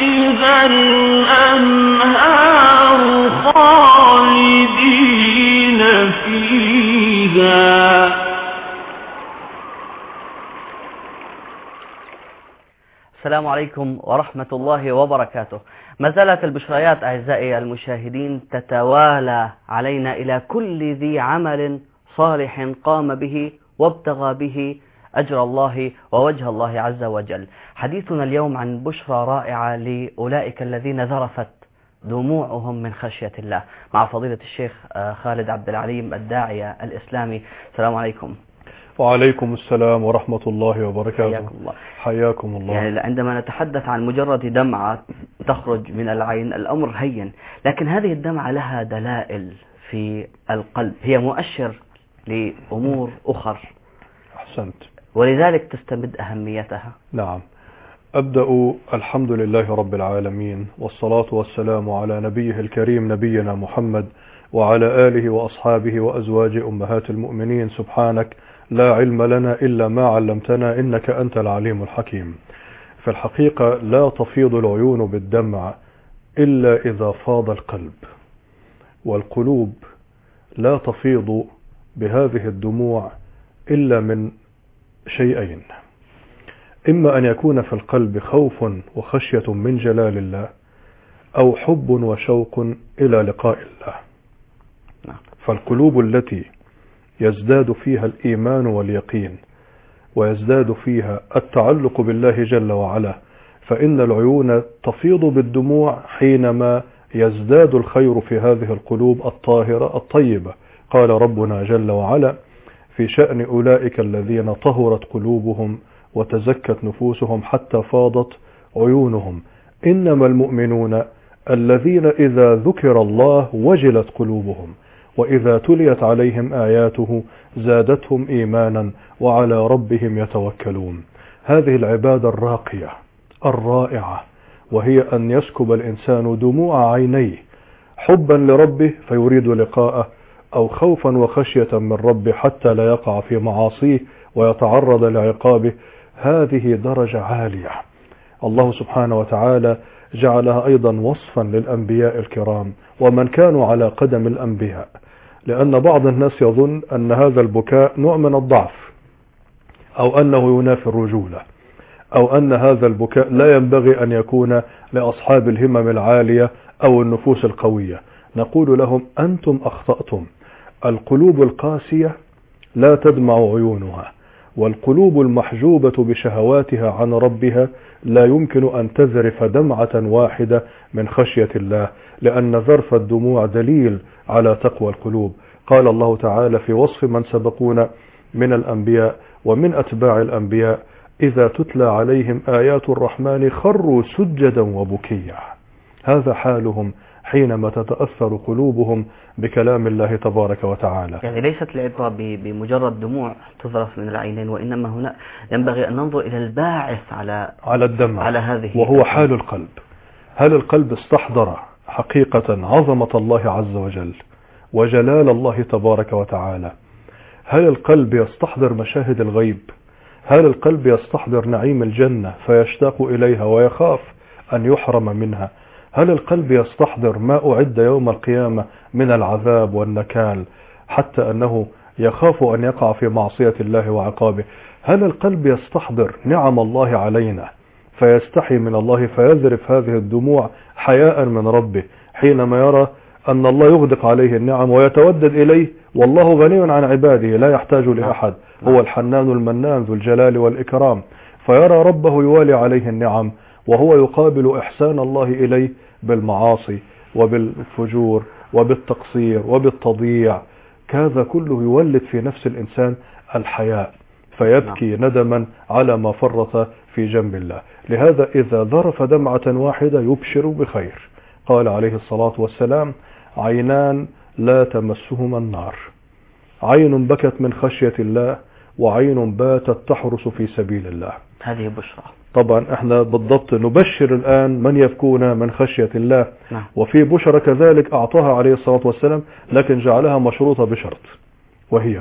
تحتها الأنهار خالدين فيها. السلام عليكم ورحمة الله وبركاته. ما زالت البشريات أعزائي المشاهدين تتوالى علينا إلى كل ذي عمل صالح قام به وابتغى به أجر الله ووجه الله عز وجل. حديثنا اليوم عن بشرى رائعة لأولئك الذين ذرفت دموعهم من خشية الله، مع فضيلة الشيخ خالد عبد العليم الداعية الإسلامي. السلام عليكم. وعليكم السلام ورحمة الله وبركاته. حياكم الله. حياكم الله. يعني عندما نتحدث عن مجرد دمعة تخرج من العين الأمر هين، لكن هذه الدمعة لها دلائل في القلب، هي مؤشر لأمور أخر. أحسنت. ولذلك تستمد أهميتها. نعم. أبدأ الحمد لله رب العالمين، والصلاة والسلام على نبيه الكريم نبينا محمد وعلى آله وأصحابه وأزواج أمهات المؤمنين. سبحانك لا علم لنا إلا ما علمتنا إنك أنت العليم الحكيم. في الحقيقة لا تفيض العيون بالدمع إلا إذا فاض القلب، والقلوب لا تفيض بهذه الدموع إلا من شيئين: إما أن يكون في القلب خوف وخشية من جلال الله، أو حب وشوق إلى لقاء الله. فالقلوب التي يزداد فيها الإيمان واليقين ويزداد فيها التعلق بالله جل وعلا، فإن العيون تفيض بالدموع حينما يزداد الخير في هذه القلوب الطاهرة الطيبة. قال ربنا جل وعلا في شأن أولئك الذين طهرت قلوبهم وتزكت نفوسهم حتى فاضت عيونهم: إنما المؤمنون الذين إذا ذكر الله وجلت قلوبهم وإذا تليت عليهم آياته زادتهم إيمانا وعلى ربهم يتوكلون. هذه العبادة الراقية الرائعة، وهي أن يسكب الإنسان دموع عينيه حبا لربه فيريد لقاءه، أو خوفا وخشية من ربه حتى لا يقع في معاصيه ويتعرض لعقابه. هذه درجة عالية الله سبحانه وتعالى جعلها أيضا وصفا للأنبياء الكرام ومن كانوا على قدم الأنبياء، لأن بعض الناس يظن أن هذا البكاء نوع من الضعف، أو أنه ينافي الرجولة، أو أن هذا البكاء لا ينبغي أن يكون لأصحاب الهمم العالية أو النفوس القوية. نقول لهم: أنتم أخطأتم. القلوب القاسية لا تدمع عيونها، والقلوب المحجوبة بشهواتها عن ربها لا يمكن أن تذرف دمعة واحدة من خشية الله، لأن ذرف الدموع دليل على تقوى القلوب. قال الله تعالى في وصف من سبقونا من الأنبياء ومن أتباع الأنبياء: إذا تتلى عليهم آيات الرحمن خروا سجدا وبكيا. هذا حالهم حينما تتأثر قلوبهم بكلام الله تبارك وتعالى. يعني ليست العبرة بمجرد دموع تذرف من العينين، وإنما هنا ينبغي أن ننظر إلى الباعث على الدمع، على هذه، وهو حال القلب. هل القلب استحضر حقيقة عظمة الله عز وجل وجلال الله تبارك وتعالى؟ هل القلب يستحضر مشاهد الغيب؟ هل القلب يستحضر نعيم الجنة فيشتاق إليها ويخاف أن يحرم منها؟ هل القلب يستحضر ما أعد يوم القيامة من العذاب والنكال حتى أنه يخاف أن يقع في معصية الله وعقابه؟ هل القلب يستحضر نعم الله علينا فيستحي من الله فيذرف هذه الدموع حياء من ربه حينما يرى أن الله يغدق عليه النعم ويتودد إليه، والله غني عن عباده لا يحتاج لأحد، هو الحنان المنان ذو الجلال والإكرام، فيرى ربه يوالي عليه النعم وهو يقابل إحسان الله إليه بالمعاصي وبالفجور وبالتقصير وبالتضييع. هذا كله يولد في نفس الإنسان الحياء، فيبكي ندما على ما فرط في جنب الله. لهذا إذا ذرف دمعة واحدة يبشر بخير. قال عليه الصلاة والسلام: عينان لا تمسهما النار، عين بكت من خشية الله وعين باتت تحرس في سبيل الله. هذه بشرى. طبعا احنا بالضبط نبشر الآن من يبكون من خشية الله. وفي بشرى كذلك أعطاها عليه الصلاة والسلام، لكن جعلها مشروطة بشرط، وهي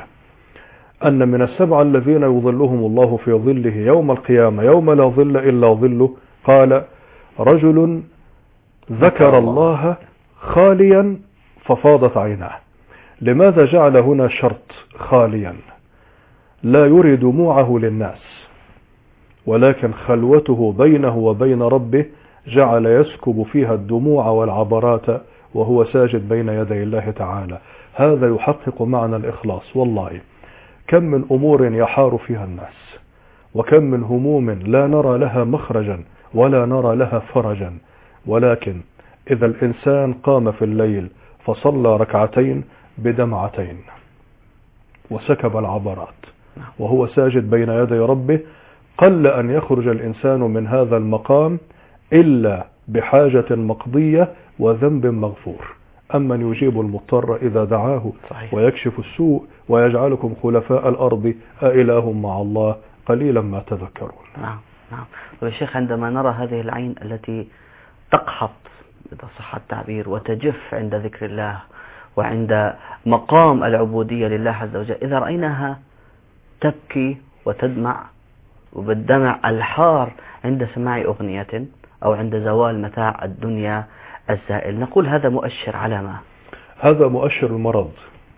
أن من السبعة الذين يظلهم الله في ظله يوم القيامة يوم لا ظل إلا ظله، قال: رجل ذكر الله خاليا ففاضت عيناه. لماذا جعل هنا شرط خاليا؟ لا يري دموعه للناس، ولكن خلوته بينه وبين ربه جعل يسكب فيها الدموع والعبرات وهو ساجد بين يدي الله تعالى. هذا يحقق معنى الإخلاص. والله كم من أمور يحار فيها الناس، وكم من هموم لا نرى لها مخرجا ولا نرى لها فرجا، ولكن إذا الإنسان قام في الليل فصلى ركعتين بدمعتين وسكب العبرات وهو ساجد بين يدي ربه، قل أن يخرج الإنسان من هذا المقام إلا بحاجة مقضية وذنب مغفور. أما من يجيب المضطر إذا دعاه ويكشف السوء ويجعلكم خلفاء الأرض أإله مع الله قليلا ما تذكرون. نعم نعم. والشيخ عندما نرى هذه العين التي تقحط إذا صح التعبير وتجف عند ذكر الله وعند مقام العبودية لله عز وجل، إذا رأيناها تبكي وتدمع وبالدمع الحار عند سماع أغنية أو عند زوال متاع الدنيا الزائل، نقول هذا مؤشر على ما؟ هذا مؤشر المرض.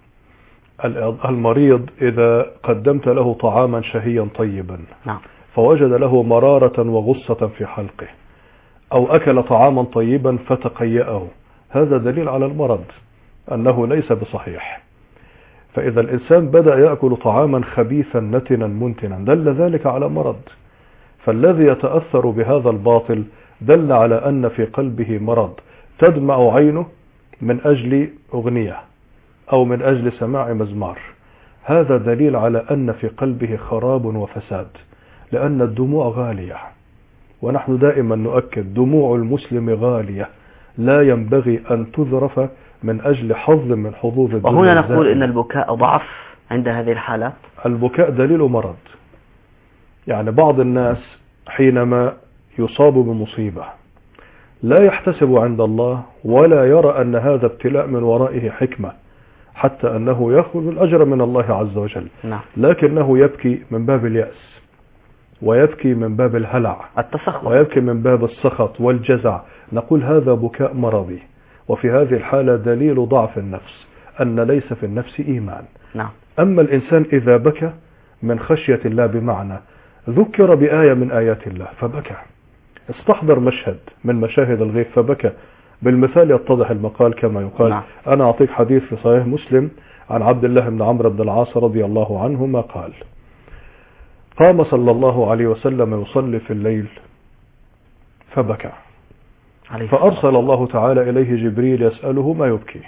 المريض إذا قدمت له طعاما شهيا طيبا فوجد له مرارة وغصة في حلقه، أو أكل طعاما طيبا فتقيأه، هذا دليل على المرض أنه ليس بصحيح. فإذا الإنسان بدأ يأكل طعاما خبيثا نتنا منتنا دل ذلك على مرض. فالذي يتأثر بهذا الباطل دل على أن في قلبه مرض، تدمع عينه من أجل أغنية أو من أجل سماع مزمار، هذا دليل على أن في قلبه خراب وفساد، لأن الدموع غالية، ونحن دائما نؤكد دموع المسلم غالية لا ينبغي أن تذرف من أجل حظ من حظوظ الدنيا. وهنا نقول إن البكاء ضعف عند هذه الحالة. البكاء دليل مرض. يعني بعض الناس حينما يصاب بمصيبة لا يحتسب عند الله ولا يرى أن هذا ابتلاء من ورائه حكمة حتى أنه يأخذ الأجر من الله عز وجل، لكنه يبكي من باب اليأس ويبكي من باب الهلع ويبكي من باب السخط والجزع. نقول هذا بكاء مرضي، وفي هذه الحالة دليل ضعف النفس، أن ليس في النفس إيمان. أما الإنسان إذا بكى من خشية الله، بمعنى ذكر بآية من آيات الله فبكى، استحضر مشهد من مشاهد الغيب فبكى، بالمثال يتضح المقال كما يقال. أنا أعطيك حديث في صحيح مسلم عن عبد الله بن عمرو بن العاص رضي الله عنهما قال: قام صلى الله عليه وسلم يصلي في الليل فبكى، فأرسل الله تعالى إليه جبريل يسأله ما يبكيه.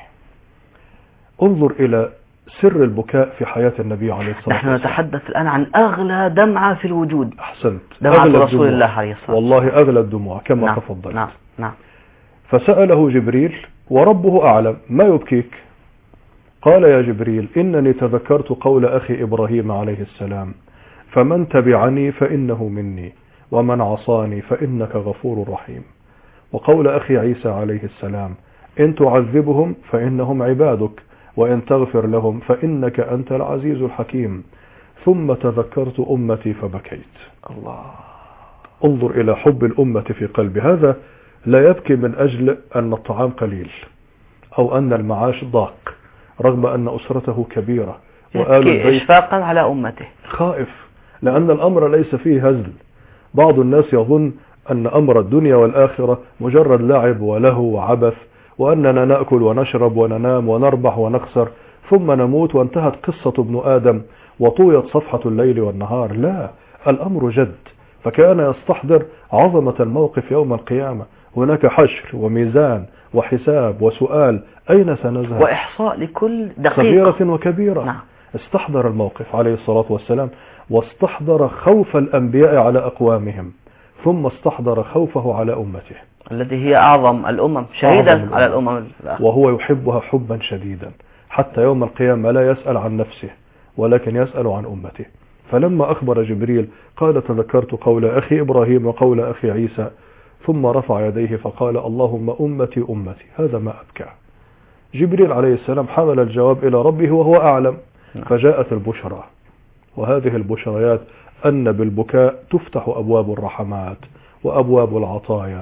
انظر إلى سر البكاء في حياة النبي عليه الصلاة والسلام. نحن نتحدث الآن عن أغلى دمعة في الوجود. أحسنت، دمعة رسول الله عليه الصلاة والسلام، والله أغلى الدموع كما تفضلت. نعم. فسأله جبريل وربه أعلم ما يبكيك؟ قال: يا جبريل إنني تذكرت قول أخي إبراهيم عليه السلام: فمن تبعني فإنه مني ومن عصاني فإنك غفور رحيم. وقول أخي عيسى عليه السلام: إن تعذبهم فإنهم عبادك وإن تغفر لهم فإنك أنت العزيز الحكيم. ثم تذكرت أمتي فبكيت. الله، انظر إلى حب الأمة في قلبي. هذا لا يبكي من أجل أن الطعام قليل أو أن المعاش ضاق، رغم أن أسرته كبيرة وآل البيت، إشفاقا على أمته، خائف، لأن الأمر ليس فيه هزل. بعض الناس يظن أن أمر الدنيا والآخرة مجرد لعب ولهو وعبث، وأننا نأكل ونشرب وننام ونربح ونخسر ثم نموت وانتهت قصة ابن آدم وطويت صفحة الليل والنهار. لا، الأمر جد. فكان يستحضر عظمة الموقف يوم القيامة، هناك حشر وميزان وحساب وسؤال، أين سنذهب، وإحصاء لكل دقيقة صغيرة وكبيرة. استحضر الموقف عليه الصلاة والسلام، واستحضر خوف الأنبياء على أقوامهم، ثم استحضر خوفه على أمته التي هي أعظم الأمم، شهيدا على الأمم، وهو يحبها حبا شديدا حتى يوم القيامة لا يسأل عن نفسه ولكن يسأل عن أمته. فلما أخبر جبريل قال: تذكرت قول أخي إبراهيم وقول أخي عيسى، ثم رفع يديه فقال: اللهم أمتي أمتي. هذا ما أبكى. جبريل عليه السلام حمل الجواب إلى ربه وهو أعلم، فجاءت البشرى. وهذه البشريات أن بالبكاء تفتح أبواب الرحمات وأبواب العطايا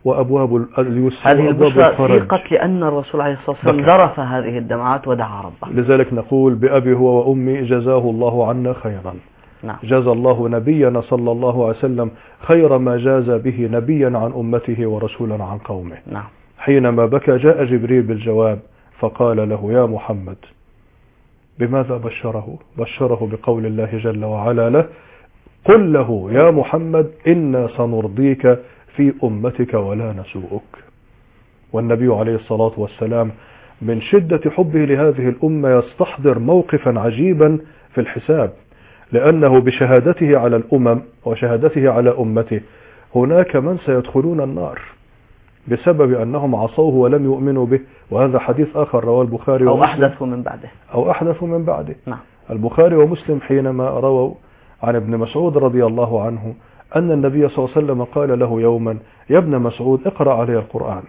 وأبواب اليسر هذه وأبواب البشرى الفرج. ثقت لأن الرسول عليه الصلاة والسلام ذرف هذه الدمعات ودعا ربه. لذلك نقول بأبي هو وأمي جزاه الله عنا خيرا. نعم. جزى الله نبينا صلى الله عليه وسلم خير ما جاز به نبيا عن أمته ورسولا عن قومه. نعم. حينما بكى جاء جبريل بالجواب فقال له يا محمد بماذا بشره بقول الله جل وعلا له قل له يا محمد إنا سنرضيك في أمتك ولا نسوءك. والنبي عليه الصلاة والسلام من شدة حبه لهذه الأمة يستحضر موقفا عجيبا في الحساب، لأنه بشهادته على الأمم وشهادته على أمته هناك من سيدخلون النار بسبب أنهم عصوه ولم يؤمنوا به. وهذا حديث آخر رواه البخاري أو ومسلم أحدثوا من بعده. نعم. البخاري ومسلم حينما رووا عن ابن مسعود رضي الله عنه أن النبي صلى الله عليه وسلم قال له يوما يا ابن مسعود اقرأ علي القرآن.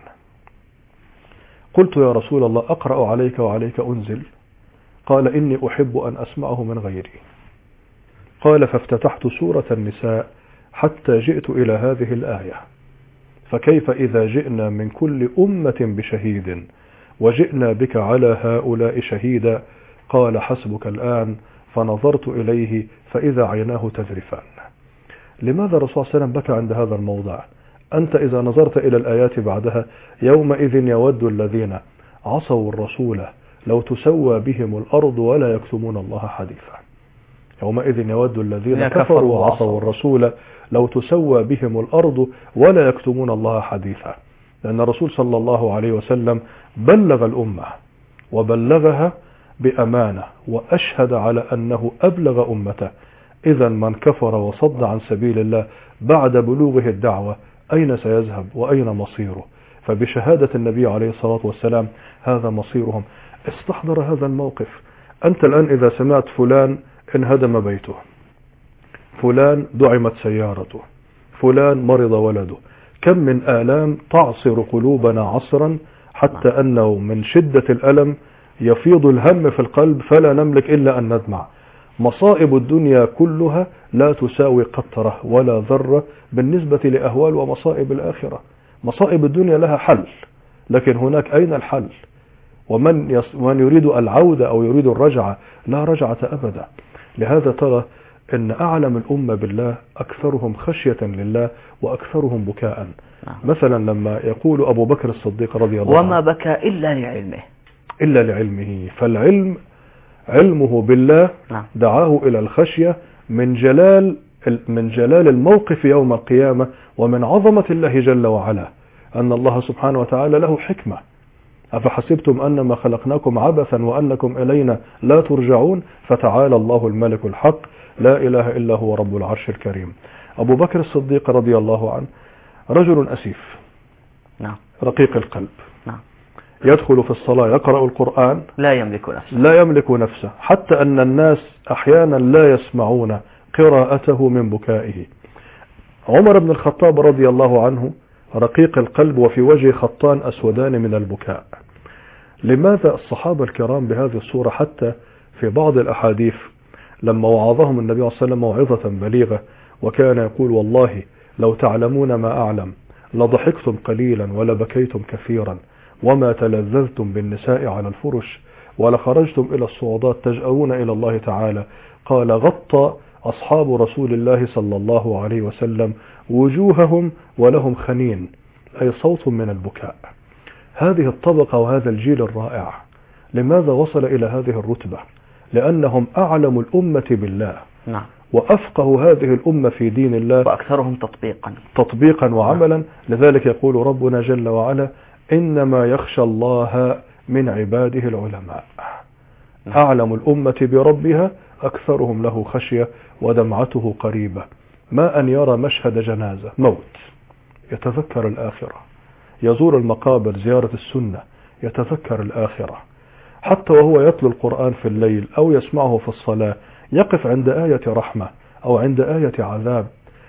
قلت يا رسول الله أقرأ عليك وعليك أنزل؟ قال إني أحب أن أسمعه من غيري. قال فافتتحت سورة النساء حتى جئت إلى هذه الآية فكيف إذا جئنا من كل أمة بشهيد وجئنا بك على هؤلاء شهيدا. قال حسبك الآن. فنظرت إليه فإذا عيناه تذرفان. لماذا الرسول صلى الله عليه وسلم بكى عند هذا الموضع؟ أنت إذا نظرت إلى الآيات بعدها يومئذ يود الذين عصوا الرسول لو تسوى بهم الأرض ولا يكتمون الله حديثا. يومئذ يود الذين كفروا وعصوا الرسول لو تسوى بهم الأرض ولا يكتمون الله حديثا. لأن الرسول صلى الله عليه وسلم بلغ الأمة وبلغها بأمانة وأشهد على أنه أبلغ أمته. إذا من كفر وصد عن سبيل الله بعد بلوغه الدعوة أين سيذهب وأين مصيره؟ فبشهادة النبي عليه الصلاة والسلام هذا مصيرهم. استحضر هذا الموقف. أنت الآن إذا سمعت فلان انهدم بيته، فلان دعمت سيارته، فلان مرض ولده، كم من آلام تعصر قلوبنا عصرا حتى أنه من شدة الألم يفيض الهم في القلب فلا نملك إلا أن ندمع. مصائب الدنيا كلها لا تساوي قطرة ولا ذرة بالنسبة لأهوال ومصائب الآخرة. مصائب الدنيا لها حل، لكن هناك أين الحل؟ ومن يريد العودة أو يريد الرجعة لا رجعة أبدا. لهذا ترى أن أعلم الأمة بالله أكثرهم خشية لله وأكثرهم بكاء. مثلا لما يقول أبو بكر الصديق رضي الله عنه وما بكى إلا لعلمه. فالعلم علمه بالله دعاه إلى الخشية من جلال الموقف يوم القيامة ومن عظمة الله جل وعلا أن الله سبحانه وتعالى له حكمة. أفحسبتم أنما خلقناكم عبثا وأنكم إلينا لا ترجعون فتعالى الله الملك الحق لا إله إلا هو رب العرش الكريم. أبو بكر الصديق رضي الله عنه رجل أسيف رقيق القلب، يدخل في الصلاة يقرأ القرآن لا يملك نفسه حتى أن الناس أحيانا لا يسمعون قراءته من بكائه. عمر بن الخطاب رضي الله عنه رقيق القلب وفي وجه خطان أسودان من البكاء. لماذا الصحابة الكرام بهذه الصورة؟ حتى في بعض الأحاديث لما وعظهم النبي صلى الله عليه وسلم موعظة بليغة وكان يقول والله لو تعلمون ما أعلم لضحكتم قليلا ولبكيتم كثيرا وما تلذذتم بالنساء على الفرش ولخرجتم إلى الصعودات تجأرون إلى الله تعالى. قال غطى أصحاب رسول الله صلى الله عليه وسلم وجوههم ولهم خنين، أي صوت من البكاء. هذه الطبقة وهذا الجيل الرائع لماذا وصل إلى هذه الرتبة؟ لأنهم أعلم الأمة بالله وأفقه هذه الأمة في دين الله وأكثرهم تطبيقا وعملا. لذلك يقول ربنا جل وعلا إنما يخشى الله من عباده العلماء. أعلم الأمة بربها أكثرهم له خشية ودمعته قريبة. ما أن يرى مشهد جنازة موت يتذكر الآخرة، يزور المقابر زيارة السنة يتذكر الآخرة، حتى وهو يتلو القرآن في الليل أو يسمعه في الصلاة يقف عند آية رحمة أو عند آية عذاب.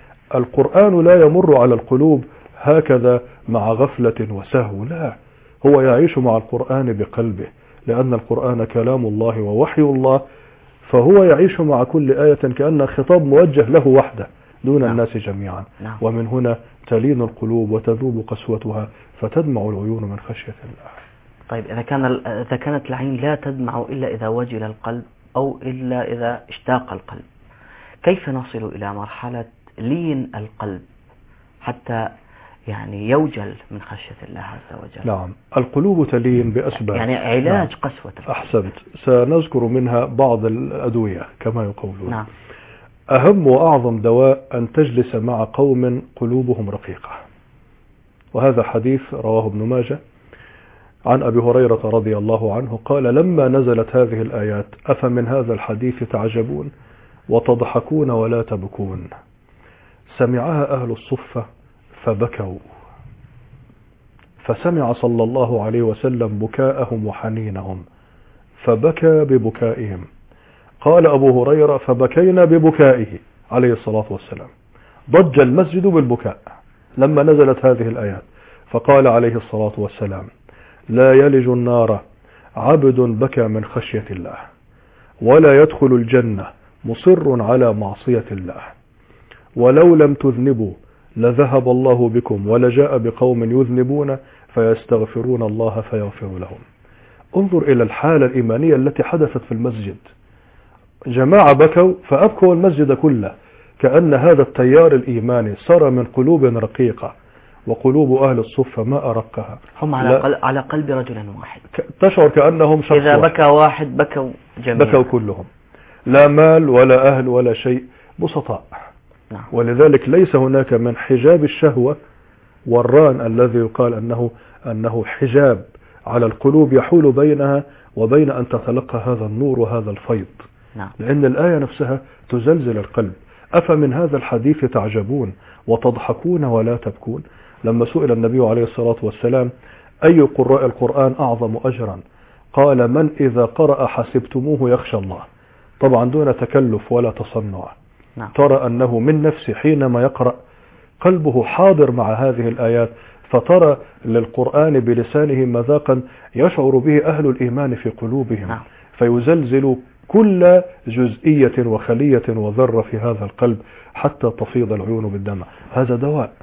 القرآن لا يمر على القلوب هكذا مع غفلة وسهو، لا، هو يعيش مع القرآن بقلبه لأن القرآن كلام الله ووحي الله، فهو يعيش مع كل آية كأن خطاب موجه له وحده دون الناس جميعا. ومن هنا تلين القلوب وتذوب قسوتها فتدمع العيون من خشية الله. طيب إذا كانت العين لا تدمع إلا إذا وجل القلب أو إلا إذا اشتاق القلب، كيف نصل إلى مرحلة لين القلب حتى يعني يوجل من خشية الله عز وجل؟ نعم، القلوب تلين بأسباب، يعني علاج قسوة القلب. أحسنت، سنذكر منها بعض الأدوية كما يقولون. نعم. أهم وأعظم دواء أن تجلس مع قوم قلوبهم رقيقة، وهذا حديث رواه ابن ماجه عن أبي هريرة رضي الله عنه قال: لما نزلت هذه الآيات أفمن هذا الحديث تعجبون وتضحكون ولا تبكون، سمعها أهل الصفة فبكوا، فسمع صلى الله عليه وسلم بكاءهم وحنينهم فبكى ببكائهم. قال أبو هريرة: فبكينا ببكائه عليه الصلاة والسلام. ضج المسجد بالبكاء لما نزلت هذه الآيات، فقال عليه الصلاة والسلام: لا يلج النار عبد بكى من خشية الله، ولا يدخل الجنة مصر على معصية الله، ولو لم تذنبوا لذهب الله بكم ولجاء بقوم يذنبون فيستغفرون الله فيغفر لهم. انظر إلى الحالة الإيمانية التي حدثت في المسجد، جماعة بكوا فأبكوا المسجد كله، كأن هذا التيار الإيماني سرى من قلوب رقيقة، وقلوب أهل الصفة ما أرقها، هم على قلب رجل واحد، تشعر كأنهم شخص إذا بكى واحد بكوا جميعا، بكوا كلهم، لا مال ولا أهل ولا شيء، بسطاء. نعم. ولذلك ليس هناك من حجاب الشهوة والران الذي يقال أنه حجاب على القلوب يحول بينها وبين أن تتلقى هذا النور وهذا الفيض. نعم. لأن الآية نفسها تزلزل القلب. أفمن هذا الحديث تعجبون وتضحكون ولا تبكون. لما سئل النبي عليه الصلاة والسلام: أي قراء القرآن أعظم أجرا؟ قال: من إذا قرأ حسبتموه يخشى الله، طبعا دون تكلف ولا تصنع. نعم. ترى أنه من نفسه حينما يقرأ قلبه حاضر مع هذه الآيات، فترى للقرآن بلسانه مذاقا يشعر به أهل الإيمان في قلوبهم. نعم. فيزلزل كل جزئية وخلية وذرة في هذا القلب حتى تفيض العيون بالدمع. هذا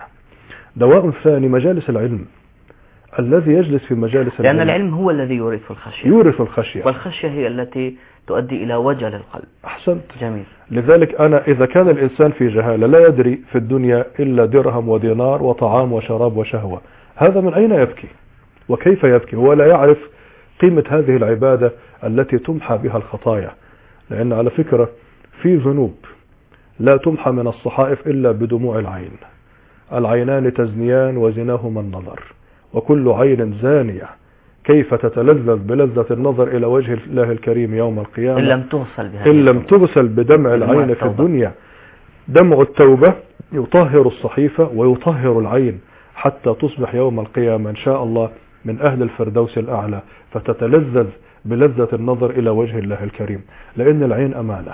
دواء ثاني، مجالس العلم. الذي يجلس في مجالس لأن العلم هو الذي يورث الخشية، والخشية هي التي تؤدي إلى وجل القلب. أحسنت. جميل. لذلك إذا كان الإنسان في جهالة لا يدري في الدنيا إلا درهم ودينار وطعام وشراب وشهوة، هذا من أين يبكي وكيف يبكي؟ هو لا يعرف قيمة هذه العبادة التي تمحى بها الخطايا. لأن على فكرة في ذنوب لا تمحى من الصحائف إلا بدموع العين. العينان تزنيان وزناهما النظر، وكل عين زانية كيف تتلذذ بلذة النظر إلى وجه الله الكريم يوم القيامة إن لم تغسل بدمع العين في الدنيا. دمع التوبة يطهر الصحيفة ويطهر العين حتى تصبح يوم القيامة إن شاء الله من أهل الفردوس الأعلى، فتتلذذ بلذة النظر إلى وجه الله الكريم. لأن العين أمانة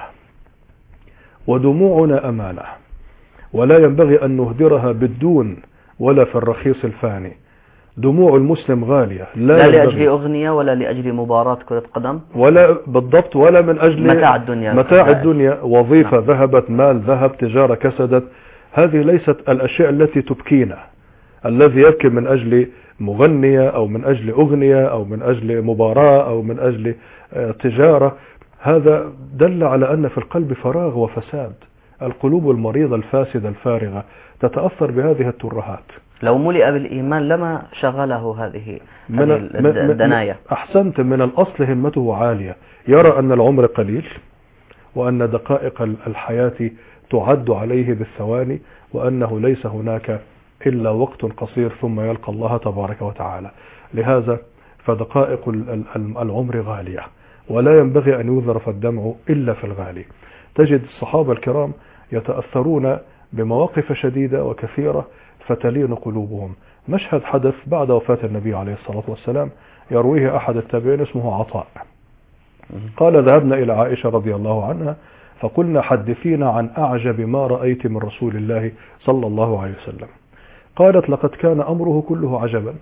ودموعنا أمانة، ولا ينبغي أن نهدرها بالدون ولا في الرخيص الفاني. دموع المسلم غالية، لا لأجل أغنية ولا لأجل مباراة كرة قدم، ولا بالضبط، ولا من أجل متاع الدنيا، وظيفة ذهبت، مال ذهب، تجارة كسدت. هذه ليست الأشياء التي تبكينا. الذي يبكي من أجل مغنية أو من أجل أغنية أو من أجل مباراة أو من أجل تجارة، هذا دل على أن في القلب فراغ وفساد. القلوب المريضة الفاسدة الفارغة تتأثر بهذه الترهات. لو ملئ بالإيمان لما شغله هذه الدنايا. أحسنت. من الأصل همته عالية، يرى أن العمر قليل وأن دقائق الحياة تعد عليه بالثواني، وأنه ليس هناك إلا وقت قصير ثم يلقى الله تبارك وتعالى. لهذا فدقائق العمر غالية، ولا ينبغي أن يذرف الدمع إلا في الغالي. تجد الصحابة الكرام يتأثرون بمواقف شديدة وكثيرة فتلين قلوبهم. مشهد حدث بعد وفاة النبي عليه الصلاة والسلام يرويه أحد التابعين اسمه عطاء، قال: ذهبنا إلى عائشة رضي الله عنها فقلنا: حدثينا عن أعجب ما رأيت من رسول الله صلى الله عليه وسلم. قالت: لقد كان أمره كله عجبا،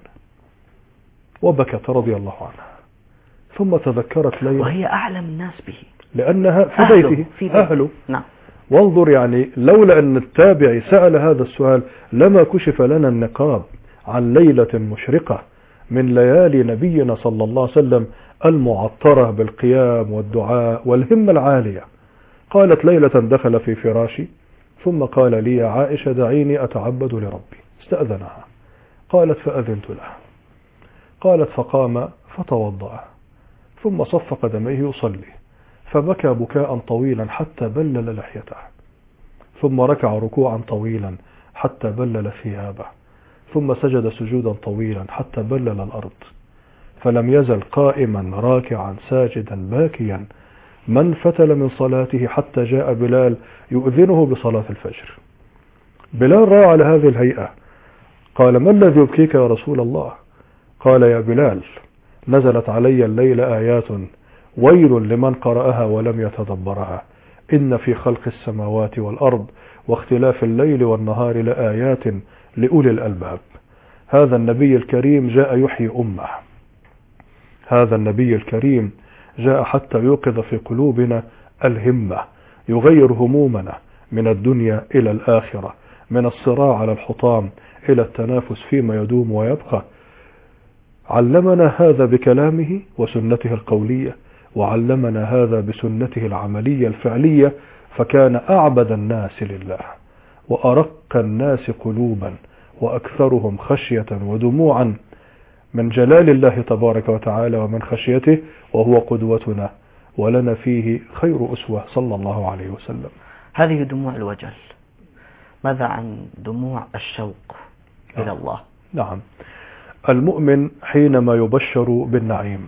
وبكت رضي الله عنها. ثم تذكرت ليلة، وهي أعلم الناس به لأنها في بيته أهله. نعم. وانظر يعني لولا أن التابعي سأل هذا السؤال لما كشف لنا النقاب عن ليلة مشرقة من ليالي نبينا صلى الله عليه وسلم المعطرة بالقيام والدعاء والهمة العالية. قالت ليلة دخل في فراشي ثم قال لي يا عائشة دعيني أتعبد لربي. استأذنها، قالت فأذنت له. قالت فقام فتوضأ ثم صف قدميه يصلي فبكى بكاء طويلا حتى بلل لحيته، ثم ركع ركوعا طويلا حتى بلل ثيابه، ثم سجد سجودا طويلا حتى بلل الأرض، فلم يزل قائما راكعا ساجدا باكيا من فتل من صلاته حتى جاء بلال يؤذنه بصلاة الفجر. بلال رأى على هذه الهيئة قال ما الذي يبكيك يا رسول الله؟ قال يا بلال نزلت علي الليل آيات ويل لمن قرأها ولم يتدبرها، إن في خلق السماوات والأرض واختلاف الليل والنهار لآيات لأولي الألباب. هذا النبي الكريم جاء يحيي أمة، هذا النبي الكريم جاء حتى يوقظ في قلوبنا الهمة، يغير همومنا من الدنيا إلى الآخرة، من الصراع على الحطام إلى التنافس فيما يدوم ويبقى. علمنا هذا بكلامه وسنته القولية، وعلمنا هذا بسنته العملية الفعلية، فكان أعبد الناس لله وأرق الناس قلوبا وأكثرهم خشية ودموعا من جلال الله تبارك وتعالى ومن خشيته، وهو قدوتنا ولنا فيه خير أسوة صلى الله عليه وسلم. هذه دموع الوجل، ماذا عن دموع الشوق إلى الله؟ نعم، المؤمن حينما يبشر بالنعيم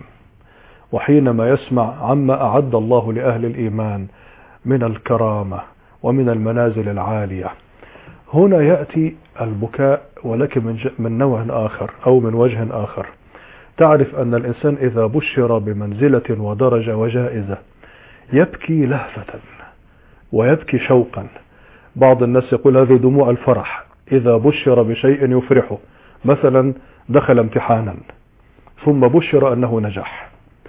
وحينما يسمع عما أعد الله لأهل الإيمان من الكرامة ومن المنازل العالية، هنا يأتي البكاء، ولكن من نوع آخر أو من وجه آخر. تعرف أن الإنسان إذا بشر بمنزلة ودرجة وجائزة يبكي لهفة ويبكي شوقا. بعض الناس يقول هذه دموع الفرح إذا بشر بشيء يفرحه، مثلا دخل امتحانا ثم بشر أنه نجح،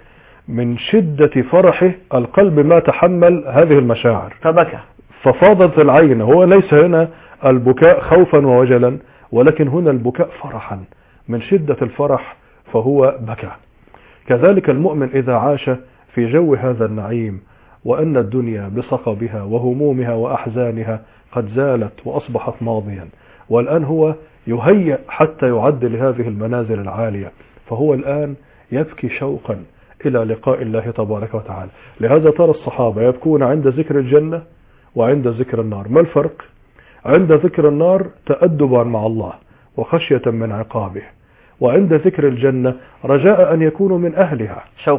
من شدة فرحه القلب ما تحمل هذه المشاعر فبكى ففاضت العين. هو ليس هنا البكاء خوفا ووجلا، ولكن هنا البكاء فرحا، من شدة الفرح فهو بكى. كذلك المؤمن إذا عاش في جو هذا النعيم وأن الدنيا بصخبها وهمومها وأحزانها قد زالت وأصبحت ماضيا، والآن هو يهيأ حتى يعد لهذه المنازل العالية، فهو الآن يبكي شوقا إلى لقاء الله تبارك وتعالى. لهذا ترى الصحابة يبكون عند ذكر الجنة وعند ذكر النار. ما الفرق؟ عند ذكر النار تأدبا مع الله وخشية من عقابه، وعند ذكر الجنة رجاء أن يكونوا من أهلها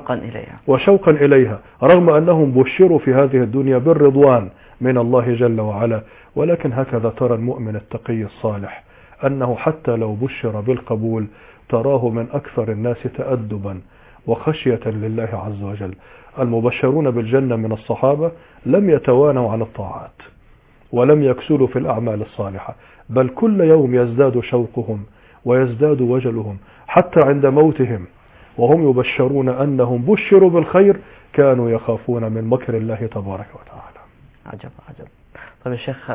وشوقا إليها، رغم أنهم بشروا في هذه الدنيا بالرضوان من الله جل وعلا. ولكن هكذا ترى المؤمن التقي الصالح أنه حتى لو بشر بالقبول تراه من أكثر الناس تأدبا وخشية لله عز وجل. المبشرون بالجنة من الصحابة لم يتوانوا عن الطاعات ولم يكسلوا في الأعمال الصالحة، بل كل يوم يزداد شوقهم ويزداد وجلهم، حتى عند موتهم وهم يبشرون أنهم بشروا بالخير كانوا يخافون من مكر الله تبارك وتعالى. عجب عجب. طيب يا شيخ،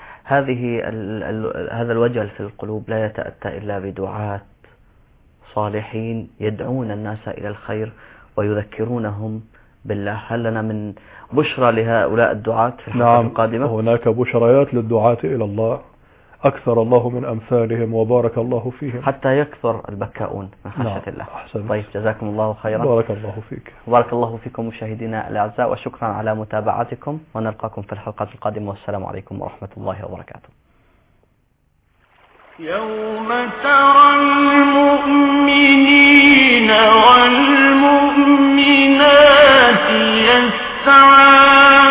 هذا الوجل في القلوب لا يتأتى إلا بدعاة صالحين يدعون الناس إلى الخير ويذكرونهم بالله. هل لنا من بشرى لهؤلاء الدعاة في الحلقة القادمة؟ نعم، هناك بشريات للدعاة إلى الله أكثر الله من أمثالهم وبارك الله فيهم حتى يكثر البكاؤون من خشية الله. أحسن. طيب، جزاكم الله خيرا. بارك الله فيك. بارك الله فيكم مشاهدينا الأعزاء، وشكرا على متابعتكم، ونلقاكم في الحلقة القادمة، والسلام عليكم ورحمة الله وبركاته. يوم ترى المؤمنين والمؤمنات يسعى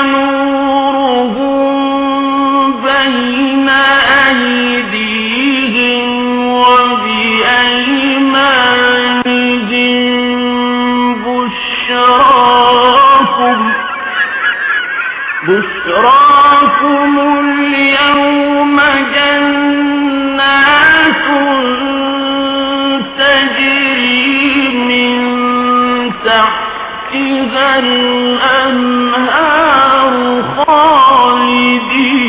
نورهم بين أيديهم وبأيمانهم بشراكم اليوم جنات تجري من تحتها تحتها الأنهار خالدين